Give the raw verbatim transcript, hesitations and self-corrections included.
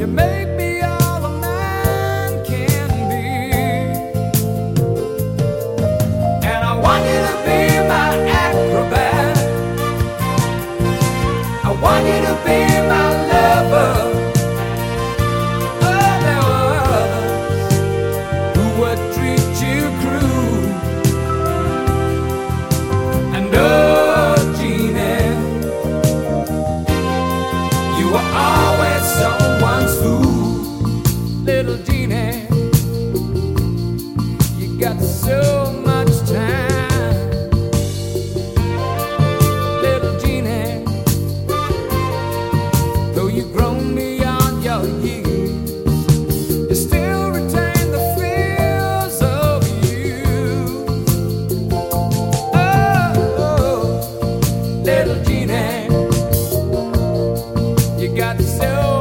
You make me all a man can be. And I want you to be my acrobat. I want you to be my lover. Oh, there were others who would treat you cruel. And oh, Jeannie, you were always someone's fool. Little Jeannie, you got so much time. Little Jeannie, though you've grown beyond your years, you still retain the feels of youth. Oh, little Jeannie, you got so